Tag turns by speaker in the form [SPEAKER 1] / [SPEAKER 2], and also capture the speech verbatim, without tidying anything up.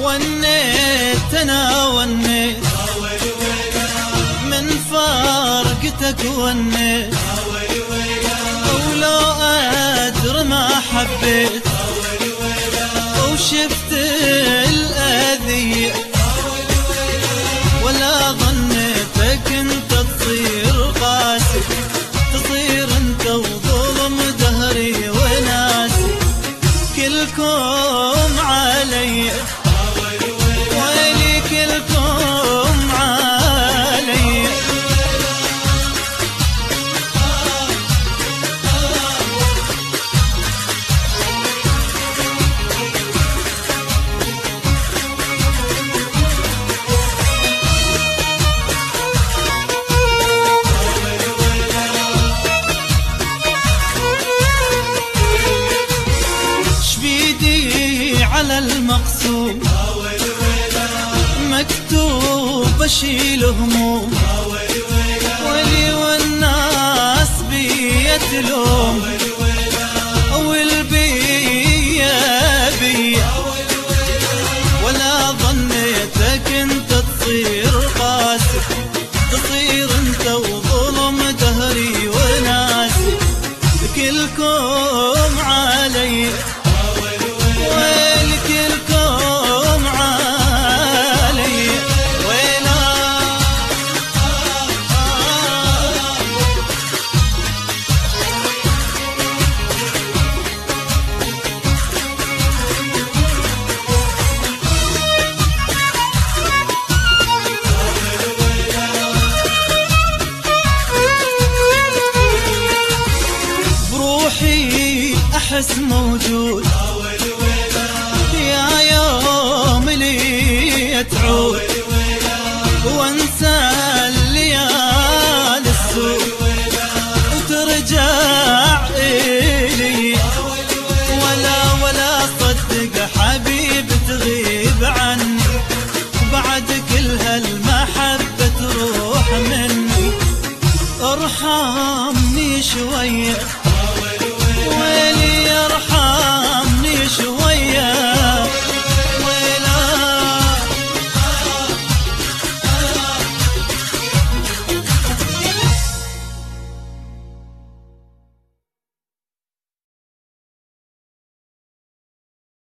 [SPEAKER 1] ونيت انا ونيت من فارقتك ونيت، ولو ادري ما حبيت وشفت الاذية، ولا ظنيتك انت تصير قاسي، تصير انت وظلم دهري وناسي، كلكم علي ويلي كلكم علي. على المقسوم مكتوب اشيل هموم، ولي والناس بيتلوم والبيا بيا، ولا ظنيتك انت تصير قاسي، تصير انت وظلم دهري وناسي، كلكم علي أحس موجود يا يوم لي تعود.